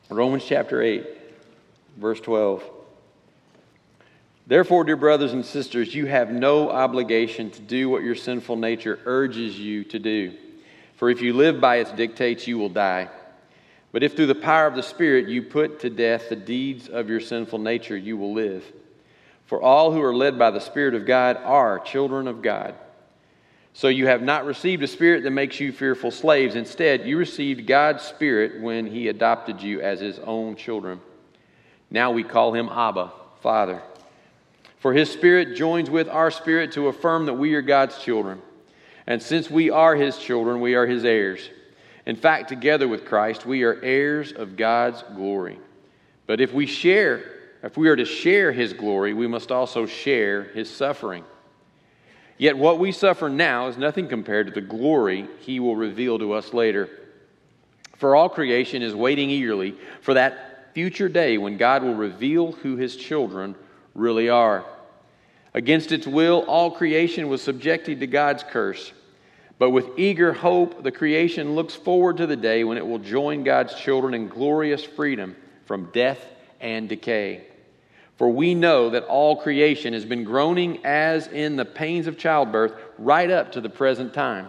Romans chapter 8, verse 12. Therefore, dear brothers and sisters, you have no obligation to do what your sinful nature urges you to do. For if you live by its dictates, you will die. But if through the power of the Spirit you put to death the deeds of your sinful nature, you will live. For all who are led by the Spirit of God are children of God. So you have not received a spirit that makes you fearful slaves. Instead, you received God's Spirit when He adopted you as His own children. Now we call Him Abba, Father. For His Spirit joins with our spirit to affirm that we are God's children. And since we are His children, we are His heirs. In fact, together with Christ, we are heirs of God's glory. But if we are to share His glory, we must also share His suffering. Yet what we suffer now is nothing compared to the glory He will reveal to us later. For all creation is waiting eagerly for that future day when God will reveal who His children really are. Against its will, all creation was subjected to God's curse. But with eager hope, the creation looks forward to the day when it will join God's children in glorious freedom from death and decay. For we know that all creation has been groaning as in the pains of childbirth right up to the present time.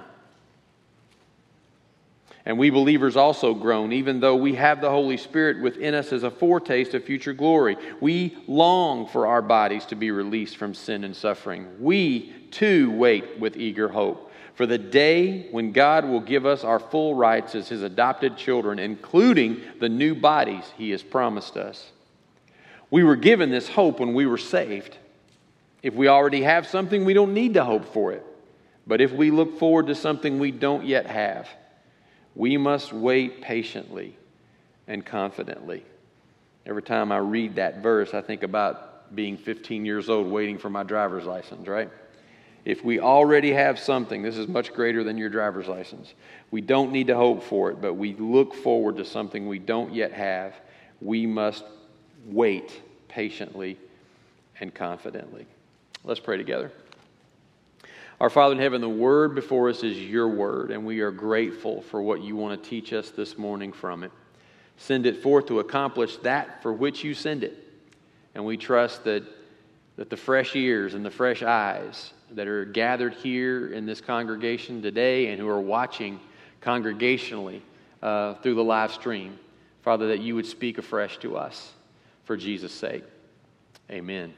And we believers also groan, even though we have the Holy Spirit within us as a foretaste of future glory. We long for our bodies to be released from sin and suffering. We, too, wait with eager hope for the day when God will give us our full rights as His adopted children, including the new bodies He has promised us. We were given this hope when we were saved. If we already have something, we don't need to hope for it. But if we look forward to something we don't yet have, we must wait patiently and confidently. Every time I read that verse, I think about being 15 years old waiting for my driver's license, right? If we already have something, this is much greater than your driver's license. We don't need to hope for it, but we look forward to something we don't yet have. We must wait patiently and confidently. Let's pray together. Our Father in heaven, the word before us is your word, and we are grateful for what you want to teach us this morning from it. Send it forth to accomplish that for which you send it. And we trust that the fresh ears and the fresh eyes that are gathered here in this congregation today and who are watching congregationally through the live stream, Father, that you would speak afresh to us for Jesus' sake. Amen.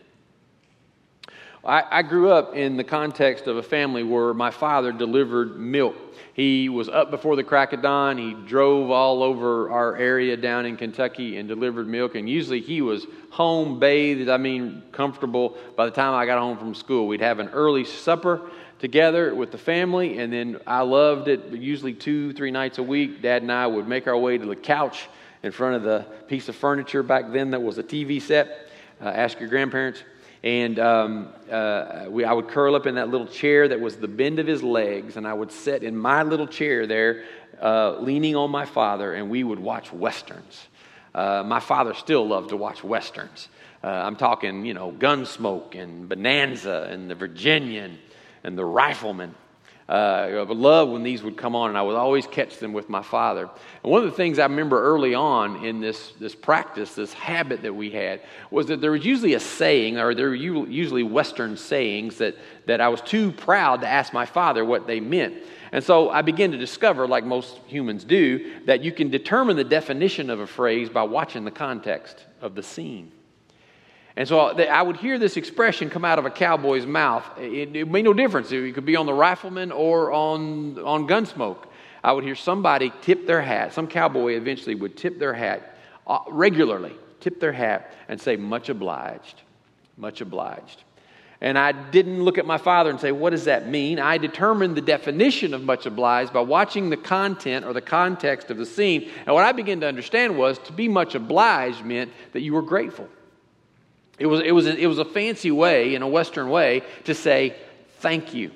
I grew up in the context of a family where my father delivered milk. He was up before the crack of dawn. He drove all over our area down in Kentucky and delivered milk. And usually he was home, bathed, comfortable by the time I got home from school. We'd have an early supper together with the family. And then I loved it. Usually 2-3 nights a week, Dad and I would make our way to the couch in front of the piece of furniture back then that was a TV set. Ask your grandparents. And I would curl up in that little chair that was the bend of his legs, and I would sit in my little chair there, leaning on my father, and we would watch Westerns. My father still loved to watch Westerns. I'm talking, Gunsmoke and Bonanza and the Virginian and the Rifleman. I would love when these would come on, and I would always catch them with my father. And one of the things I remember early on in this practice, this habit that we had, was that there was usually a saying, or there were usually Western sayings that I was too proud to ask my father what they meant. And so I began to discover, like most humans do, that you can determine the definition of a phrase by watching the context of the scene. And so I would hear this expression come out of a cowboy's mouth. It made no difference. It could be on the Rifleman or on Gunsmoke. I would hear somebody tip their hat. Some cowboy eventually would tip their hat regularly, tip their hat and say, "Much obliged, much obliged." And I didn't look at my father and say, "What does that mean?" I determined the definition of much obliged by watching the content or the context of the scene. And what I began to understand was to be much obliged meant that you were grateful. It was a fancy way, in a Western way, to say thank you.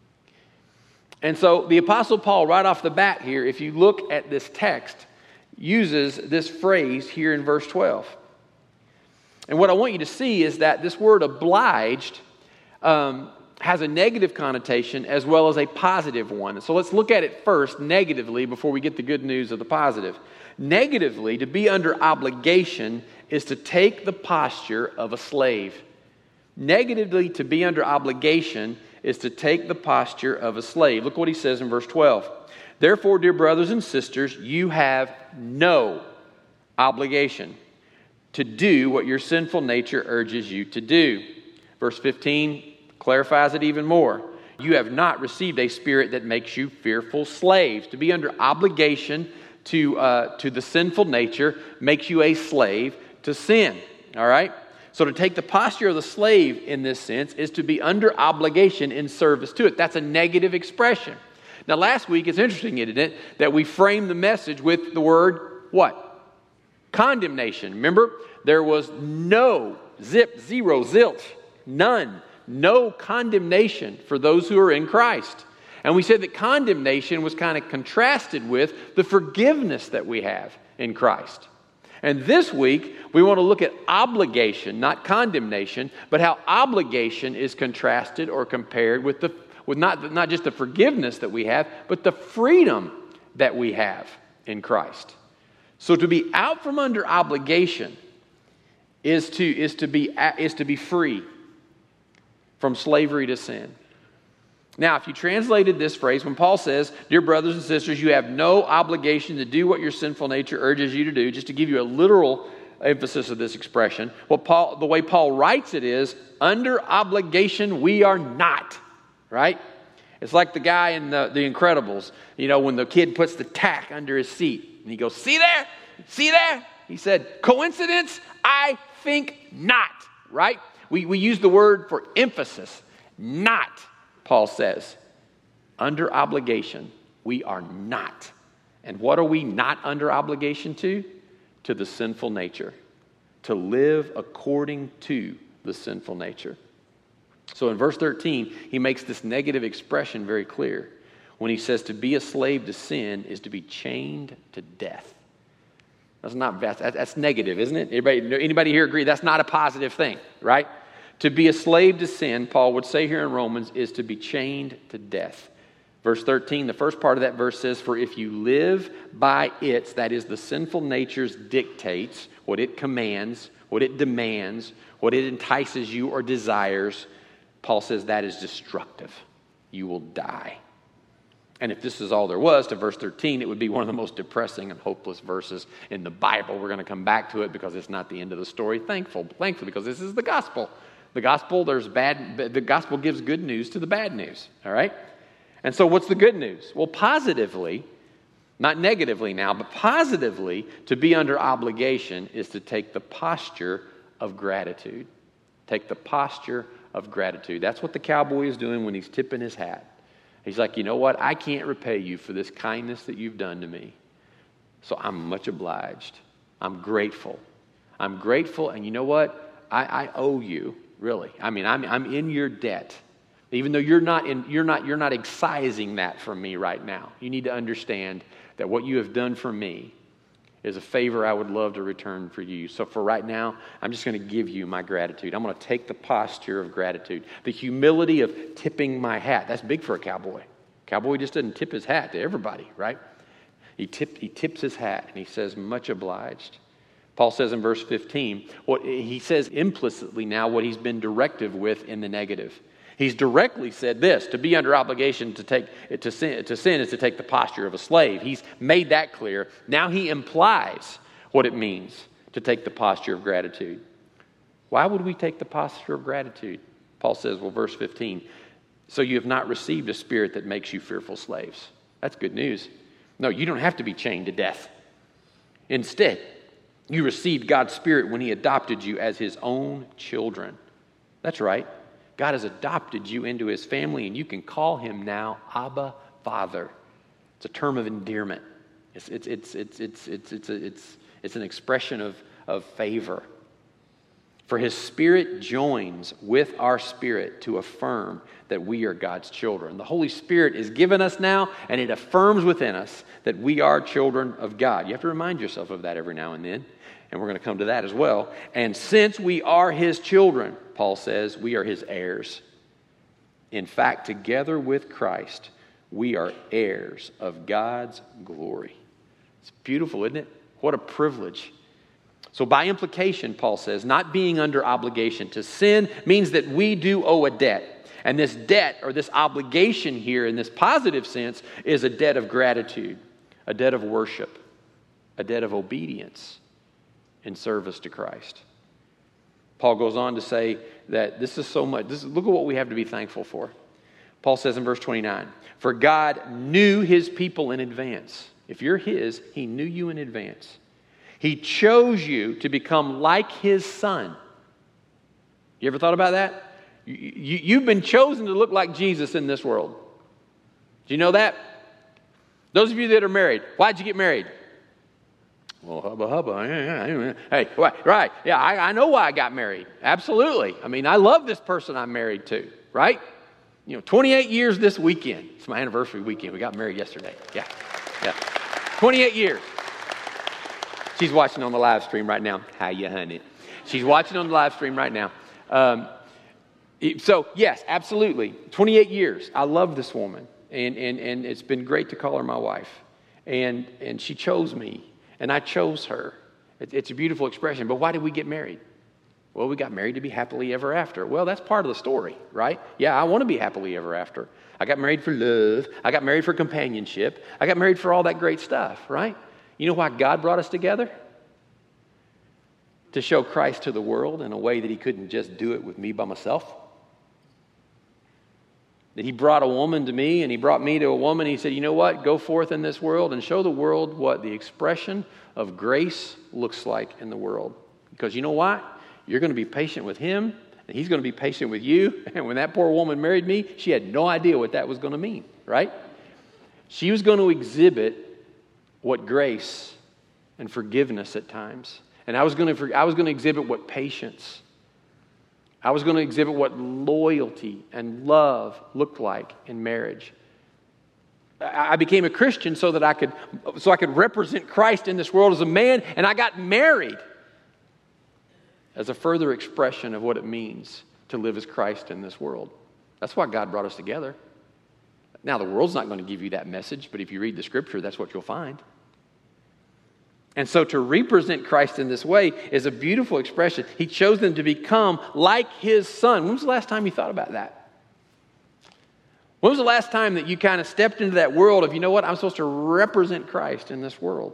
And so the Apostle Paul, right off the bat here, if you look at this text, uses this phrase here in verse 12. And what I want you to see is that this word obliged has a negative connotation as well as a positive one. So let's look at it first negatively before we get the good news of the positive. Negatively, to be under obligation is to take the posture of a slave. Negatively, to be under obligation is to take the posture of a slave. Look what he says in verse 12. Therefore, dear brothers and sisters, you have no obligation to do what your sinful nature urges you to do. Verse 15 clarifies it even more. You have not received a spirit that makes you fearful slaves. To be under obligation to the sinful nature makes you a slave to sin. All right? So to take the posture of the slave in this sense is to be under obligation in service to it. That's a negative expression. Now last week, it's interesting, isn't it, that we framed the message with the word what? Condemnation. Remember, there was no, zero, zilch, none, no condemnation for those who are in Christ. And we said that condemnation was kind of contrasted with the forgiveness that we have in Christ. And this week, we want to look at obligation, not condemnation, but how obligation is contrasted or compared with not just the forgiveness that we have, but the freedom that we have in Christ. So to be out from under obligation is to be free from slavery to sin. Now, if you translated this phrase, when Paul says, dear brothers and sisters, you have no obligation to do what your sinful nature urges you to do, just to give you a literal emphasis of this expression, the way Paul writes it is, under obligation we are not, right? It's like the guy in the Incredibles, when the kid puts the tack under his seat, and he goes, see there? See there? He said, coincidence? I think not, right? We use the word for emphasis, not. Paul says, under obligation, we are not. And what are we not under obligation to? To the sinful nature. To live according to the sinful nature. So in verse 13, he makes this negative expression very clear when he says to be a slave to sin is to be chained to death. That's negative, isn't it? Anybody here agree? That's not a positive thing, right? To be a slave to sin, Paul would say here in Romans, is to be chained to death. Verse 13, the first part of that verse says, for if you live by its, that is the sinful nature's dictates, what it commands, what it demands, what it entices you or desires, Paul says that is destructive. You will die. And if this is all there was to verse 13, it would be one of the most depressing and hopeless verses in the Bible. We're going to come back to it because it's not the end of the story. Thankfully, because this is the gospel. The gospel, the gospel gives good news to the bad news, all right? And so what's the good news? Well, positively, not negatively now, but positively, to be under obligation is to take the posture of gratitude. Take the posture of gratitude. That's what the cowboy is doing when he's tipping his hat. He's like, you know what? I can't repay you for this kindness that you've done to me. So I'm much obliged. I'm grateful. I'm grateful, and you know what? I owe you. Really, I mean, I'm in your debt, even though you're not excising that from me right now. You need to understand that what you have done for me is a favor I would love to return for you. So for right now, I'm just going to give you my gratitude. I'm going to take the posture of gratitude, the humility of tipping my hat. That's big for a cowboy. Cowboy just doesn't tip his hat to everybody, right? He tips his hat and he says, much obliged. Paul says in verse 15, he says implicitly now what he's been directive with in the negative. He's directly said this, to be under obligation to sin is to take the posture of a slave. He's made that clear. Now he implies what it means to take the posture of gratitude. Why would we take the posture of gratitude? Paul says, verse 15, so you have not received a spirit that makes you fearful slaves. That's good news. No, you don't have to be chained to death. Instead, you received God's Spirit when He adopted you as His own children. That's right. God has adopted you into His family, and you can call Him now Abba, Father. It's a term of endearment. It's an expression of favor. For His Spirit joins with our spirit to affirm that we are God's children. The Holy Spirit is given us now, and it affirms within us that we are children of God. You have to remind yourself of that every now and then. And we're going to come to that as well. And since we are His children, Paul says, we are His heirs. In fact, together with Christ, we are heirs of God's glory. It's beautiful, isn't it? What a privilege. So by implication, Paul says, not being under obligation to sin means that we do owe a debt. And this debt, or this obligation here in this positive sense, is a debt of gratitude, a debt of worship, a debt of obedience in service to Christ. Paul goes on to say that this is so much. Look at what we have to be thankful for. Paul says in verse 29, for God knew his people in advance. If you're his, he knew you in advance. He chose you to become like his son. You ever thought about that? You've been chosen to look like Jesus in this world. Do you know that? Those of you that are married, why'd you get married? Well, hubba. Hey, right. Yeah, I know why I got married. Absolutely. I mean, I love this person I'm married to, right? 28 years this weekend. It's my anniversary weekend. We got married yesterday. Yeah. 28 years. She's watching on the live stream right now. How you, honey? She's watching on the live stream right now. So, yes, absolutely. 28 years. I love this woman. And it's been great to call her my wife. And she chose me. And I chose her. It's a beautiful expression. But why did we get married? Well, we got married to be happily ever after. Well, that's part of the story, right? Yeah, I want to be happily ever after. I got married for love. I got married for companionship. I got married for all that great stuff, right? You know why God brought us together? To show Christ to the world in a way that he couldn't just do it with me by myself. That he brought a woman to me and he brought me to a woman. He said, you know what? Go forth in this world and show the world what the expression of grace looks like in the world. Because you know what? You're going to be patient with him and he's going to be patient with you. And when that poor woman married me, she had no idea what that was going to mean, right? She was going to exhibit what grace and forgiveness at times. And I was going to exhibit what patience. I was going to exhibit what loyalty and love looked like in marriage. I became a Christian so that I could represent Christ in this world as a man, and I got married as a further expression of what it means to live as Christ in this world. That's why God brought us together. Now, the world's not going to give you that message, but if you read the Scripture, that's what you'll find. And so to represent Christ in this way is a beautiful expression. He chose them to become like his son. When was the last time you thought about that? When was the last time that you kind of stepped into that world of, you know what, I'm supposed to represent Christ in this world?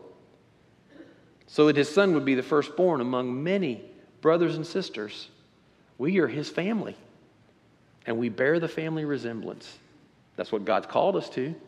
So that his son would be the firstborn among many brothers and sisters. We are his family. And we bear the family resemblance. That's what God's called us to.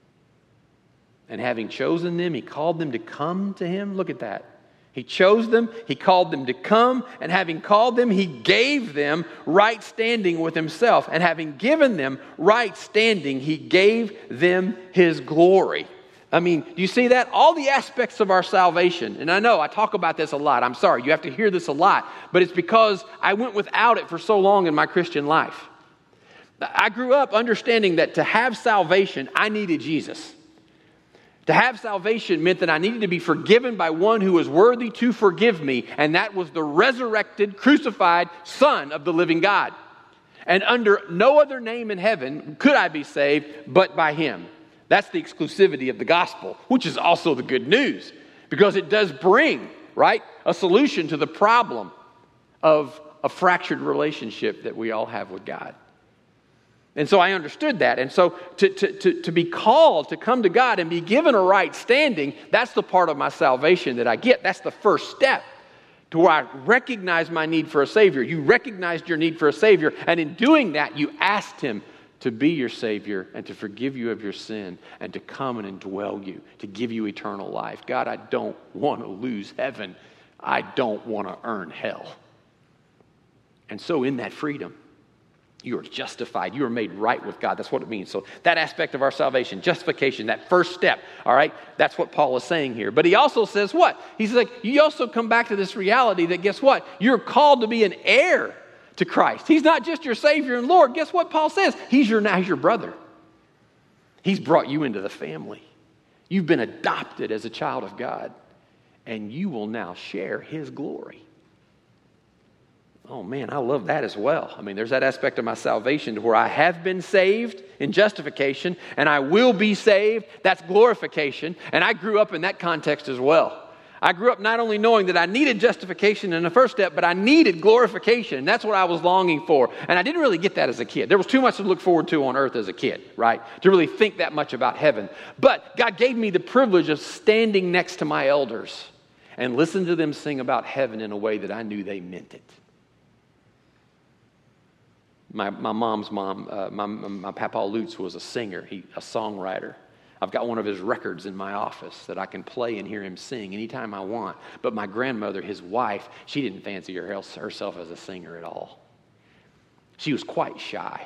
And having chosen them, he called them to come to him. Look at that. He chose them, he called them to come, and having called them, he gave them right standing with himself. And having given them right standing, he gave them his glory. I mean, do you see that? All the aspects of our salvation, and I know I talk about this a lot. I'm sorry, you have to hear this a lot. But it's because I went without it for so long in my Christian life. I grew up understanding that to have salvation, I needed Jesus. To have salvation meant that I needed to be forgiven by one who was worthy to forgive me, and that was the resurrected, crucified Son of the living God. And under no other name in heaven could I be saved but by him. That's the exclusivity of the gospel, which is also the good news, because it does bring, right, a solution to the problem of a fractured relationship that we all have with God. And so I understood that. And so to be called to come to God and be given a right standing, that's the part of my salvation that I get. That's the first step to where I recognize my need for a Savior. You recognized your need for a Savior, and in doing that, you asked him to be your Savior and to forgive you of your sin and to come and indwell you, to give you eternal life. God, I don't want to lose heaven. I don't want to earn hell. And so in that freedom, you are justified. You are made right with God. That's what it means. So that aspect of our salvation, justification, that first step, all right, that's what Paul is saying here. But he also says what? He's like, you also come back to this reality that guess what? You're called to be an heir to Christ. He's not just your Savior and Lord. Guess what Paul says? He's your brother. He's brought you into the family. You've been adopted as a child of God, and you will now share his glory. Oh man, I love that as well. I mean, there's that aspect of my salvation to where I have been saved in justification and I will be saved. That's glorification. And I grew up in that context as well. I grew up not only knowing that I needed justification in the first step, but I needed glorification. And that's what I was longing for. And I didn't really get that as a kid. There was too much to look forward to on earth as a kid, right? To really think that much about heaven. But God gave me the privilege of standing next to my elders and listen to them sing about heaven in a way that I knew they meant it. My mom's mom, my Papa Lutz was a singer, a songwriter. I've got one of his records in my office that I can play and hear him sing anytime I want. But my grandmother, his wife, she didn't fancy herself as a singer at all. She was quite shy.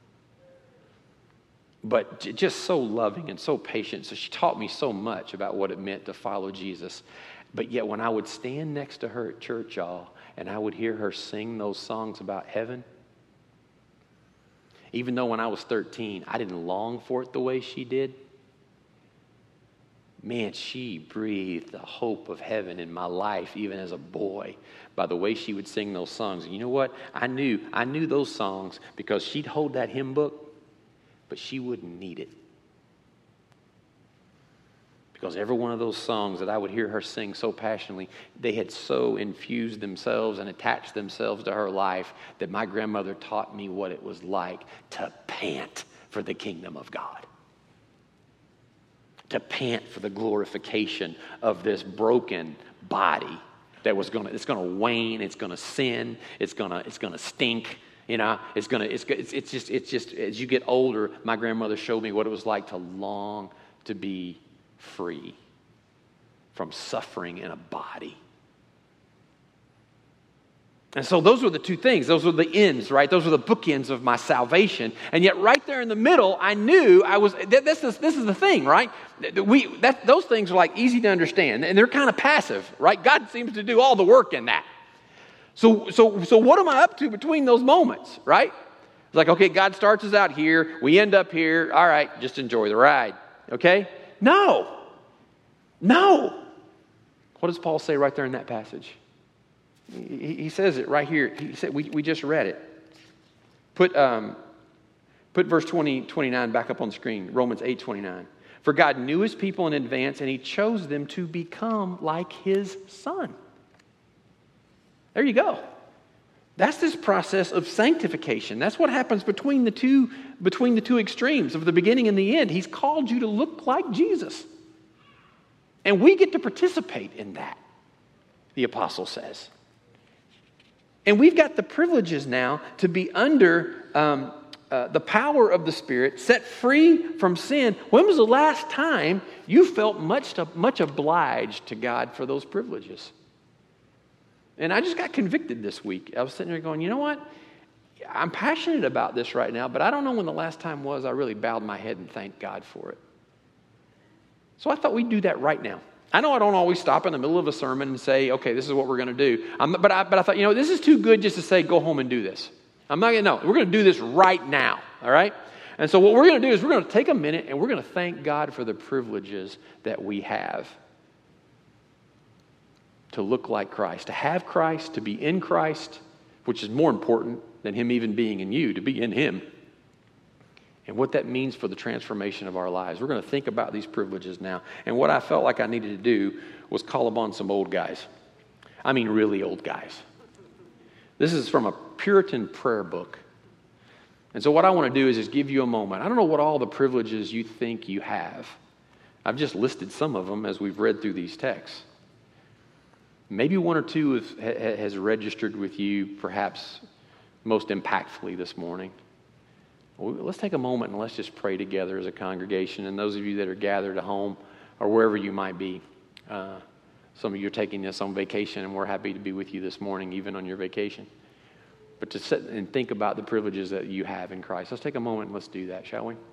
But just so loving and so patient. So she taught me so much about what it meant to follow Jesus. But yet when I would stand next to her at church, y'all, and I would hear her sing those songs about heaven, even though when I was 13, I didn't long for it the way she did, man, she breathed the hope of heaven in my life, even as a boy, by the way she would sing those songs. And you know what? I knew those songs because she'd hold that hymn book, but she wouldn't need it. Because every one of those songs that I would hear her sing so passionately, they had so infused themselves and attached themselves to her life that my grandmother taught me what it was like to pant for the kingdom of God. To pant for the glorification of this broken body that it's going to wane, it's going to sin, it's going to stink, you know, it's just as you get older, my grandmother showed me what it was like to long to be free from suffering in a body. And so those were the two things. Those were the ends, right? Those were the bookends of my salvation. And yet right there in the middle, I knew I was, this is the thing, right? Those things are like easy to understand. And they're kind of passive, right? God seems to do all the work in that. So what am I up to between those moments, right? It's like, okay, God starts us out here. We end up here. All right, just enjoy the ride, okay? No. What does Paul say right there in that passage? He says it right here. He said we just read it. Put verse 29 back up on the screen. Romans 8:29. For God knew his people in advance, and he chose them to become like his son. There you go. That's this process of sanctification. That's what happens between the two extremes of the beginning and the end. He's called you to look like Jesus. And we get to participate in that, the apostle says. And we've got the privileges now to be under the power of the Spirit, set free from sin. When was the last time you felt much obliged to God for those privileges? And I just got convicted this week. I was sitting there going, you know what? I'm passionate about this right now, but I don't know when the last time was I really bowed my head and thanked God for it. So I thought we'd do that right now. I know I don't always stop in the middle of a sermon and say, okay, this is what we're going to do. But I thought, you know, this is too good just to say, go home and do this. I'm not going to, no, we're going to do this right now, all right? And so what we're going to do is we're going to take a minute and we're going to thank God for the privileges that we have to look like Christ, to have Christ, to be in Christ, which is more important than him even being in you, to be in him, and what that means for the transformation of our lives. We're going to think about these privileges now. And what I felt like I needed to do was call upon some old guys. I mean really old guys. This is from a Puritan prayer book. And so what I want to do is just give you a moment. I don't know what all the privileges you think you have. I've just listed some of them as we've read through these texts. Maybe one or two has registered with you perhaps most impactfully this morning. Well, let's take a moment and let's just pray together as a congregation. And those of you that are gathered at home or wherever you might be, some of you are taking this on vacation, and we're happy to be with you this morning, even on your vacation. But to sit and think about the privileges that you have in Christ. Let's take a moment and let's do that, shall we?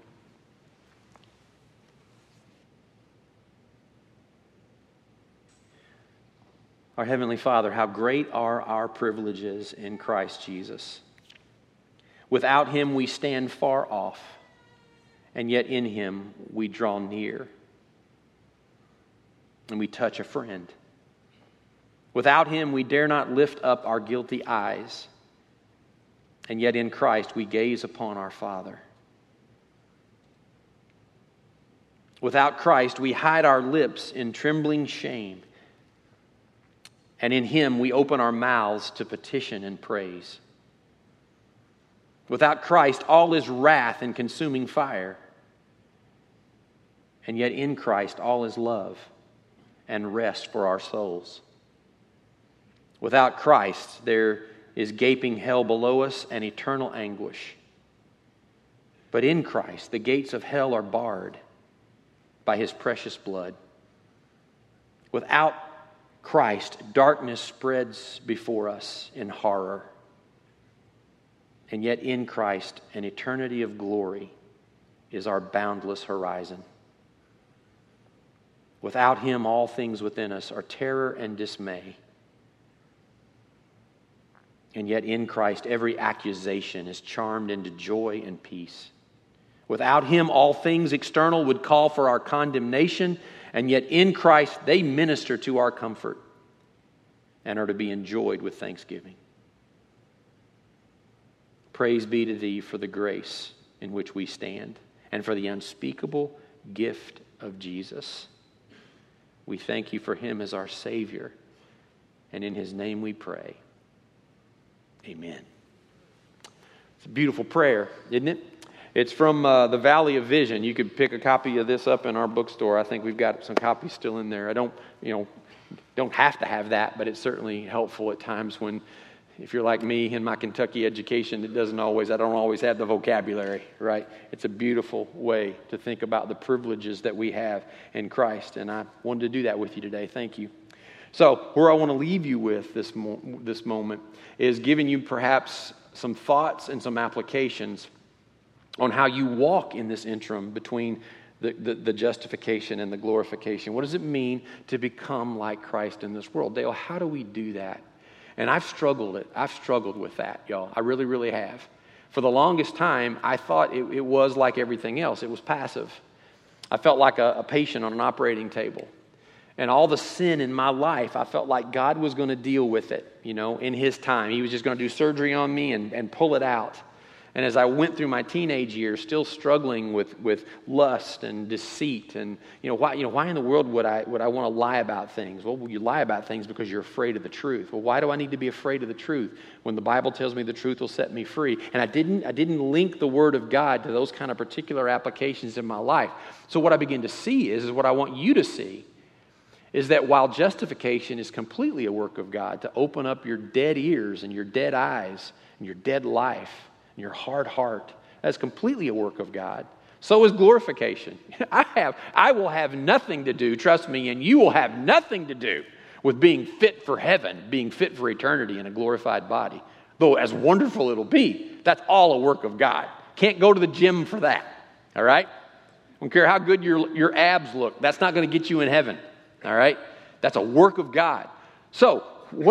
Our Heavenly Father, how great are our privileges in Christ Jesus. Without him we stand far off, and yet in him we draw near and we touch a friend. Without him we dare not lift up our guilty eyes, and yet in Christ we gaze upon our Father. Without Christ we hide our lips in trembling shame, And in Him we open our mouths to petition and praise. Without Christ, all is wrath and consuming fire. And yet in Christ, all is love and rest for our souls. Without Christ, there is gaping hell below us and eternal anguish. But in Christ, the gates of hell are barred by His precious blood. Without Christ, darkness spreads before us in horror. And yet in Christ, an eternity of glory is our boundless horizon. Without Him, all things within us are terror and dismay. And yet in Christ, every accusation is charmed into joy and peace. Without Him, all things external would call for our condemnation, and yet in Christ, they minister to our comfort and are to be enjoyed with thanksgiving. Praise be to Thee for the grace in which we stand and for the unspeakable gift of Jesus. We thank You for Him as our Savior, and in His name we pray. Amen. It's a beautiful prayer, isn't it? It's from the Valley of Vision. You could pick a copy of this up in our bookstore. I think we've got some copies still in there. I don't have to have that, but it's certainly helpful at times when, if you're like me in my Kentucky education, I don't always have the vocabulary, right? It's a beautiful way to think about the privileges that we have in Christ, and I wanted to do that with you today. Thank you. So, where I want to leave you with this moment is giving you perhaps some thoughts and some applications on how you walk in this interim between the justification and the glorification. What does it mean to become like Christ in this world? Dale, how do we do that? And I've struggled with that, y'all. I really, really have. For the longest time, I thought it was like everything else. It was passive. I felt like a patient on an operating table. And all the sin in my life, I felt like God was going to deal with it, in His time. He was just going to do surgery on me and pull it out. And as I went through my teenage years, still struggling with lust and deceit, and why in the world would I want to lie about things? Well, you lie about things because you're afraid of the truth. Well, why do I need to be afraid of the truth when the Bible tells me the truth will set me free? And I didn't link the Word of God to those kind of particular applications in my life. So what I begin to see is what I want you to see, is that while justification is completely a work of God to open up your dead ears and your dead eyes and your dead life, your hard heart, that's completely a work of God. So is glorification. I will have nothing to do, trust me, and you will have nothing to do with being fit for heaven, being fit for eternity in a glorified body. Though as wonderful it'll be, that's all a work of God. Can't go to the gym for that, all right? I don't care how good your abs look. That's not going to get you in heaven, all right? That's a work of God. So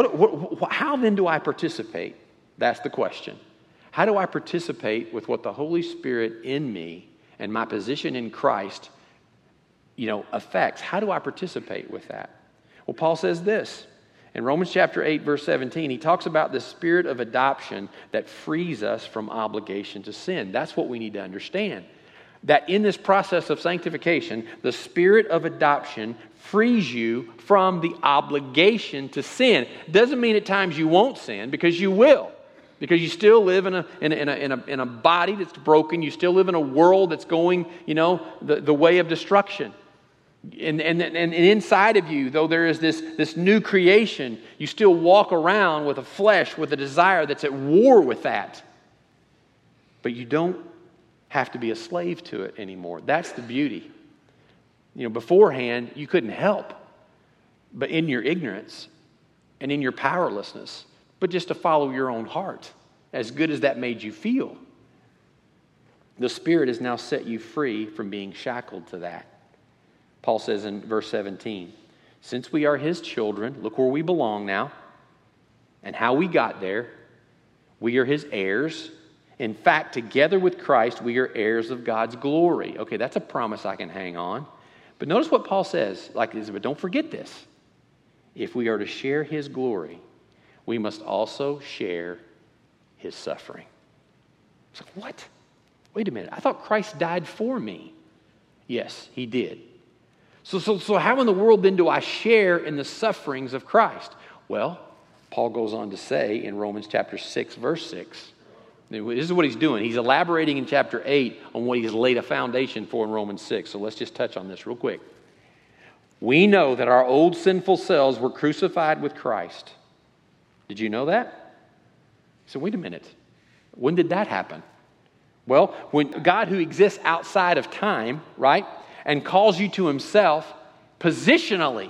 how then do I participate? That's the question. How do I participate with what the Holy Spirit in me and my position in Christ, affects? How do I participate with that? Well, Paul says this. In Romans chapter 8, verse 17, he talks about the spirit of adoption that frees us from obligation to sin. That's what we need to understand. That in this process of sanctification, the spirit of adoption frees you from the obligation to sin. Doesn't mean at times you won't sin, because you will. Because you still live in a body that's broken. You still live in a world that's going, the way of destruction. And inside of you, though there is this new creation, you still walk around with a flesh, with a desire that's at war with that. But you don't have to be a slave to it anymore. That's the beauty. Beforehand, you couldn't help, but in your ignorance and in your powerlessness, but just to follow your own heart, as good as that made you feel. The Spirit has now set you free from being shackled to that. Paul says in verse 17, since we are His children, look where we belong now, and how we got there. We are His heirs. In fact, together with Christ, we are heirs of God's glory. Okay, that's a promise I can hang on. But notice what Paul says, but don't forget this. If we are to share His glory, we must also share His suffering. It's like, what? Wait a minute. I thought Christ died for me. Yes, He did. So how in the world then do I share in the sufferings of Christ? Well, Paul goes on to say in Romans chapter 6, verse 6, this is what he's doing. He's elaborating in chapter 8 on what he's laid a foundation for in Romans 6. So let's just touch on this real quick. We know that our old sinful selves were crucified with Christ. Did you know that? So wait a minute. When did that happen? Well, when God, who exists outside of time, right, and calls you to himself positionally,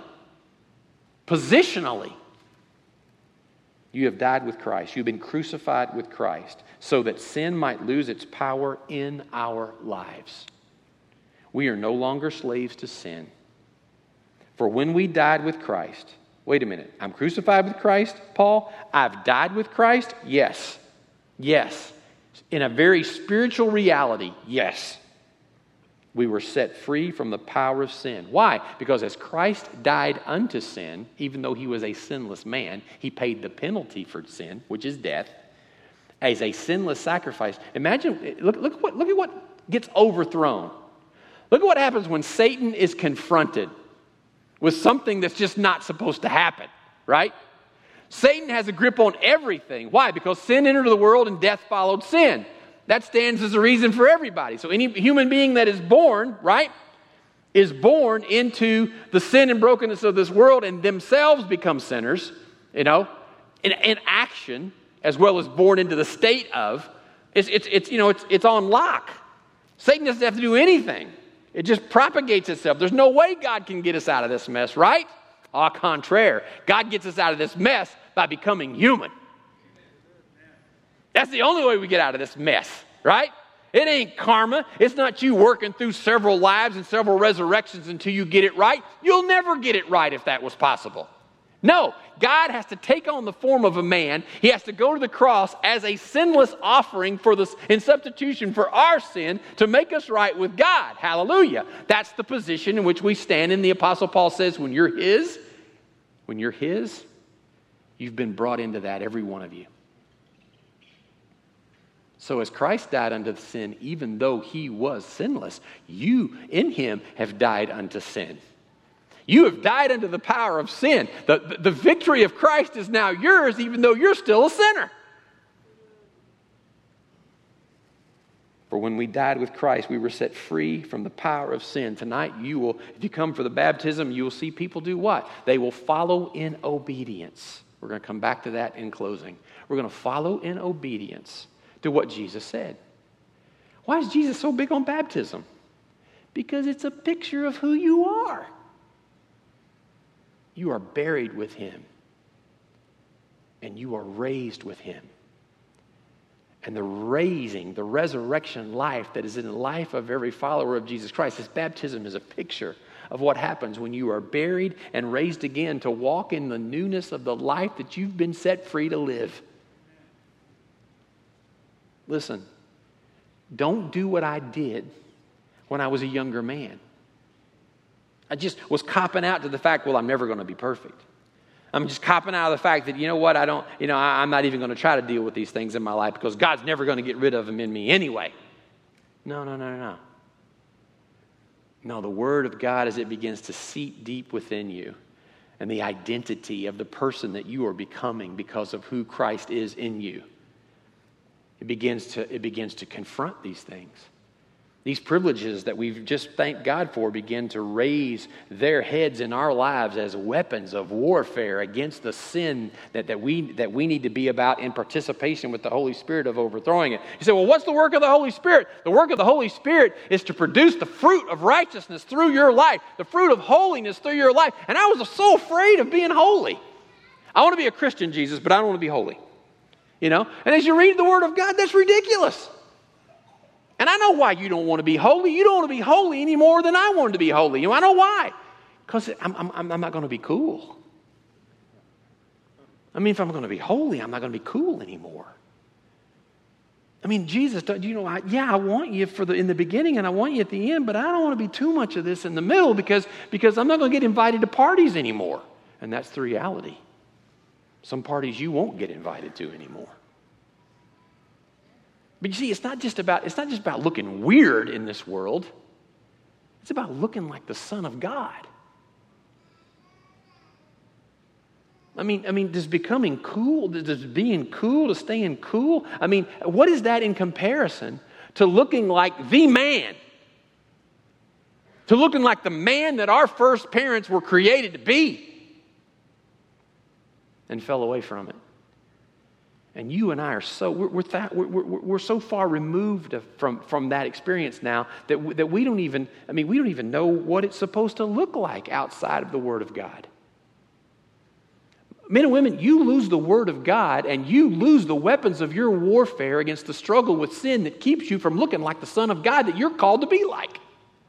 you have died with Christ. You've been crucified with Christ so that sin might lose its power in our lives. We are no longer slaves to sin. For when we died with Christ, wait a minute, I'm crucified with Christ, Paul? I've died with Christ? Yes. Yes. In a very spiritual reality, yes. We were set free from the power of sin. Why? Because as Christ died unto sin, even though he was a sinless man, he paid the penalty for sin, which is death, as a sinless sacrifice. Imagine, look at what gets overthrown. Look at what happens when Satan is confronted with something that's just not supposed to happen, right? Satan has a grip on everything. Why? Because sin entered the world and death followed sin. That stands as a reason for everybody. So any human being that is born, right, is born into the sin and brokenness of this world and themselves become sinners, in action, as well as born into the state of. It's on lock. Satan doesn't have to do anything. It just propagates itself. There's no way God can get us out of this mess, right? Au contraire. God gets us out of this mess by becoming human. That's the only way we get out of this mess, right? It ain't karma. It's not you working through several lives and several resurrections until you get it right. You'll never get it right if that was possible. No, God has to take on the form of a man. He has to go to the cross as a sinless offering in substitution for our sin to make us right with God. Hallelujah. That's the position in which we stand. And the Apostle Paul says, when you're his, you've been brought into that, every one of you. So as Christ died unto sin, even though he was sinless, you in him have died unto sin. You have died unto the power of sin. The victory of Christ is now yours, even though you're still a sinner. For when we died with Christ, we were set free from the power of sin. Tonight, if you come for the baptism, you will see people do what? They will follow in obedience. We're going to come back to that in closing. We're going to follow in obedience to what Jesus said. Why is Jesus so big on baptism? Because it's a picture of who you are. You are buried with him, and you are raised with him. And the resurrection life that is in the life of every follower of Jesus Christ, this baptism is a picture of what happens when you are buried and raised again to walk in the newness of the life that you've been set free to live. Listen, don't do what I did when I was a younger man. I just was copping out to the fact, well, I'm never going to be perfect. I'm just copping out of the fact that, you know what, I'm not even going to try to deal with these things in my life because God's never going to get rid of them in me anyway. No. No, the Word of God, as it begins to seep deep within you and the identity of the person that you are becoming because of who Christ is in you, it begins to confront these things. These privileges that we've just thanked God for begin to raise their heads in our lives as weapons of warfare against the sin that we need to be about in participation with the Holy Spirit of overthrowing it. You say, well, what's the work of the Holy Spirit? The work of the Holy Spirit is to produce the fruit of righteousness through your life, the fruit of holiness through your life. And I was so afraid of being holy. I want to be a Christian, Jesus, but I don't want to be holy. And as you read the Word of God, that's ridiculous. And I know why you don't want to be holy. You don't want to be holy any more than I wanted to be holy. I know why. Because I'm not going to be cool. If I'm going to be holy, I'm not going to be cool anymore. Jesus, I want you in the beginning and I want you at the end, but I don't want to be too much of this in the middle because I'm not going to get invited to parties anymore. And that's the reality. Some parties you won't get invited to anymore. But you see, it's not just about looking weird in this world. It's about looking like the Son of God. I mean, does becoming cool, does being cool, to staying cool, I mean, what is that in comparison to looking like the man? To looking like the man that our first parents were created to be and fell away from it. And you and I are so, we're so far removed from that experience now that we don't even know what it's supposed to look like outside of the Word of God. Men and women, you lose the Word of God and you lose the weapons of your warfare against the struggle with sin that keeps you from looking like the Son of God that you're called to be like.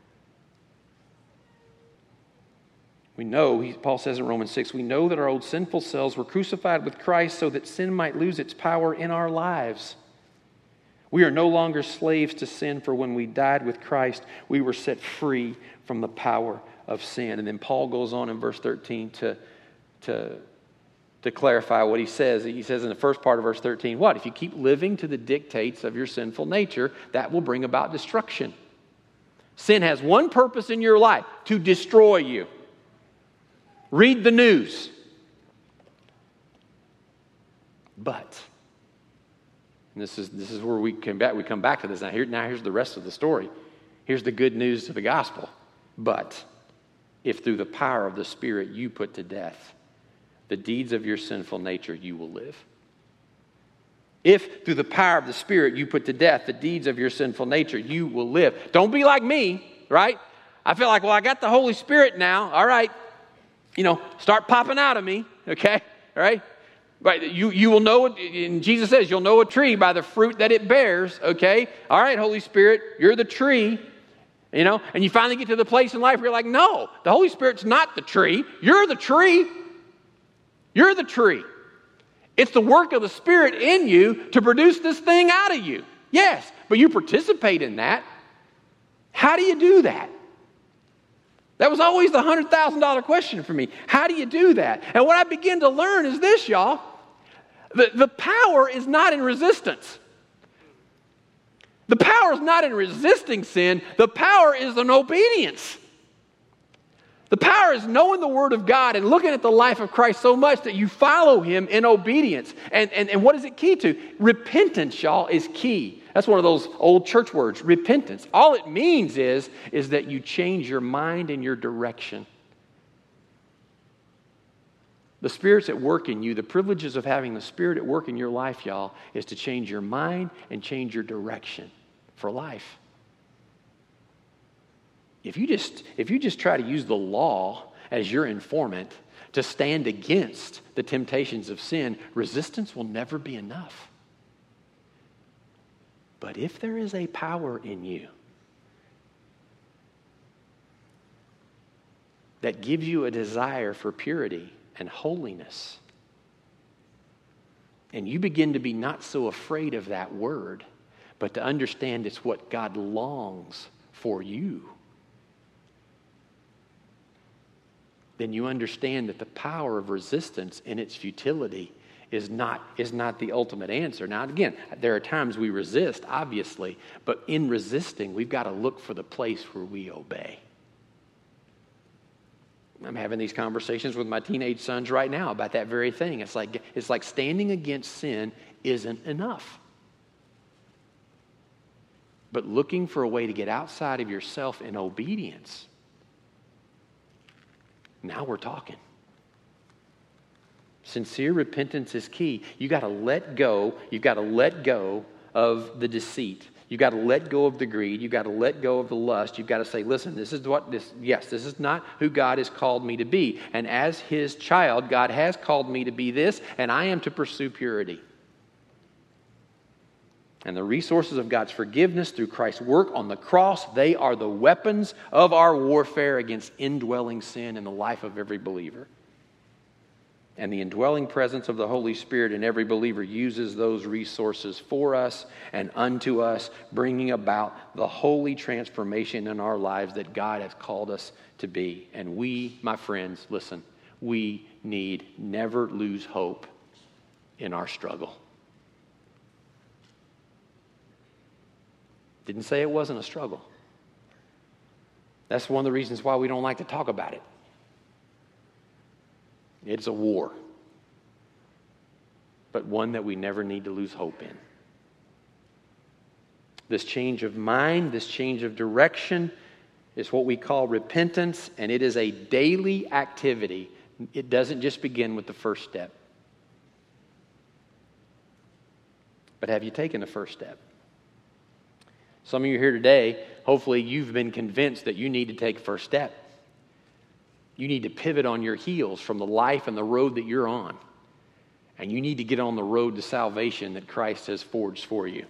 We know, Paul says in Romans 6, we know that our old sinful selves were crucified with Christ so that sin might lose its power in our lives. We are no longer slaves to sin, for when we died with Christ, we were set free from the power of sin. And then Paul goes on in verse 13 to clarify what he says. He says in the first part of verse 13, what? If you keep living to the dictates of your sinful nature, that will bring about destruction. Sin has one purpose in your life, to destroy you. Read the news. But, and this is where we come back to this. Now here's the rest of the story. Here's the good news of the gospel. But, if through the power of the Spirit you put to death the deeds of your sinful nature, you will live. If through the power of the Spirit you put to death the deeds of your sinful nature, you will live. Don't be like me, right? I feel like, well, I got the Holy Spirit now. All right. Start popping out of me, okay? All right? Right, you will know it, and Jesus says, you'll know a tree by the fruit that it bears, okay? All right, Holy Spirit, you're the tree, and you finally get to the place in life where you're like, no, the Holy Spirit's not the tree. You're the tree. You're the tree. It's the work of the Spirit in you to produce this thing out of you. Yes, but you participate in that. How do you do that? That was always the $100,000 question for me. How do you do that? And what I begin to learn is this, y'all. The power is not in resistance. The power is not in resisting sin. The power is in obedience. The power is knowing the Word of God and looking at the life of Christ so much that you follow Him in obedience. And what is it key to? Repentance, y'all, is key. That's one of those old church words, repentance. All it means is that you change your mind and your direction. The Spirit's at work in you. The privileges of having the Spirit at work in your life, y'all, is to change your mind and change your direction for life. If you just try to use the law as your informant to stand against the temptations of sin, resistance will never be enough. But if there is a power in you that gives you a desire for purity and holiness, and you begin to be not so afraid of that word, but to understand it's what God longs for you, then you understand that the power of resistance in its futility is not the ultimate answer. Now, again, there are times we resist, obviously, but in resisting, we've got to look for the place where we obey. I'm having these conversations with my teenage sons right now about that very thing. It's like standing against sin isn't enough. But looking for a way to get outside of yourself in obedience, now we're talking. Sincere repentance is key. You got to let go. You've got to let go of the deceit. You've got to let go of the greed. You've got to let go of the lust. You've got to say, listen, this is not who God has called me to be. And as His child, God has called me to be this, and I am to pursue purity. And the resources of God's forgiveness through Christ's work on the cross, they are the weapons of our warfare against indwelling sin in the life of every believer. And the indwelling presence of the Holy Spirit in every believer uses those resources for us and unto us, bringing about the holy transformation in our lives that God has called us to be. And we, my friends, listen, we need never lose hope in our struggle. Didn't say it wasn't a struggle. That's one of the reasons why we don't like to talk about it. It's a war. but one that we never need to lose hope in. This change of mind, this change of direction is what we call repentance, and it is a daily activity. It doesn't just begin with the first step. But have you taken the first step? Some of you here today, hopefully you've been convinced that you need to take first step. You need to pivot on your heels from the life and the road that you're on. And you need to get on the road to salvation that Christ has forged for you.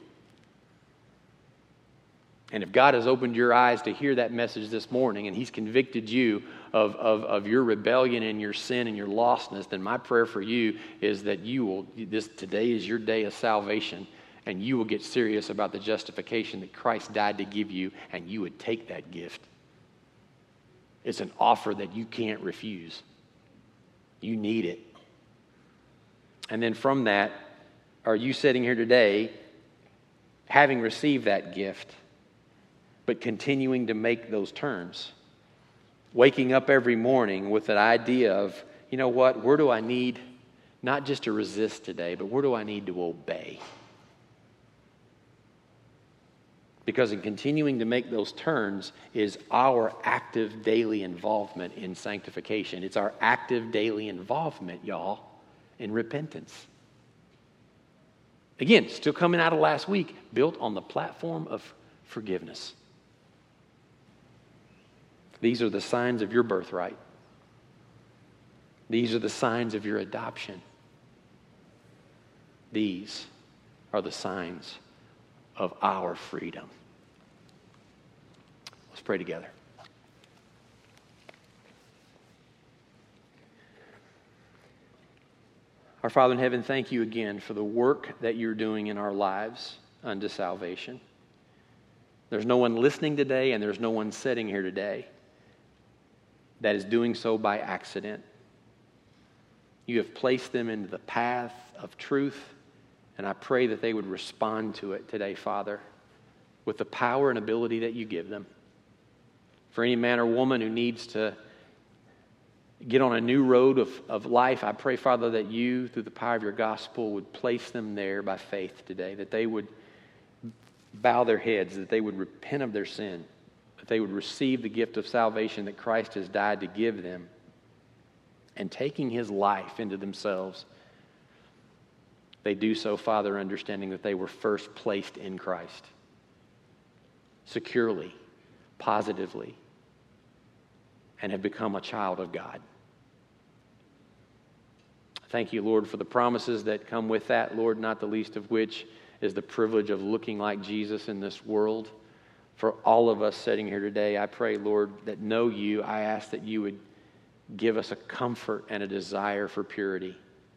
And if God has opened your eyes to hear that message this morning and He's convicted you of your rebellion and your sin and your lostness, then my prayer for you is that today is your day of salvation, and you will get serious about the justification that Christ died to give you, and you would take that gift. It's an offer that you can't refuse. You need it. And then from that, are you sitting here today having received that gift, but continuing to make those turns? Waking up every morning with an idea of, you know what, where do I need not just to resist today, but where do I need to obey? Because in continuing to make those turns is our active daily involvement in sanctification. It's our active daily involvement, y'all, in repentance. Again, still coming out of last week, built on the platform of forgiveness. These are the signs of your birthright. These are the signs of your adoption. These are the signs of our freedom. Let's pray together. Our Father in heaven, thank you again for the work that you're doing in our lives unto salvation. There's no one listening today, and there's no one sitting here today that is doing so by accident. You have placed them into the path of truth, and I pray that they would respond to it today, Father, with the power and ability that you give them. For any man or woman who needs to get on a new road of life, I pray, Father, that you, through the power of your gospel, would place them there by faith today, that they would bow their heads, that they would repent of their sin, that they would receive the gift of salvation that Christ has died to give them, and taking his life into themselves, they do so, Father, understanding that they were first placed in Christ, securely, positively, and have become a child of God. Thank you, Lord, for the promises that come with that, Lord, not the least of which is the privilege of looking like Jesus in this world. For all of us sitting here today, I pray, Lord, that know you, I ask that you would give us a comfort and a desire for purity.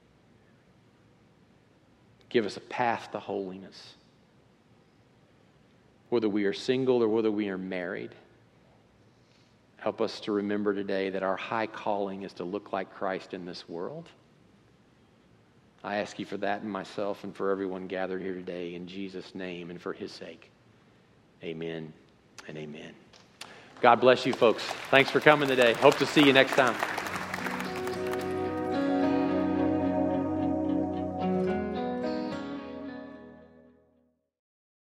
Give us a path to holiness. Whether we are single or whether we are married, help us to remember today that our high calling is to look like Christ in this world. I ask you for that in myself and for everyone gathered here today in Jesus' name and for his sake. Amen and amen. God bless you, folks. Thanks for coming today. Hope to see you next time.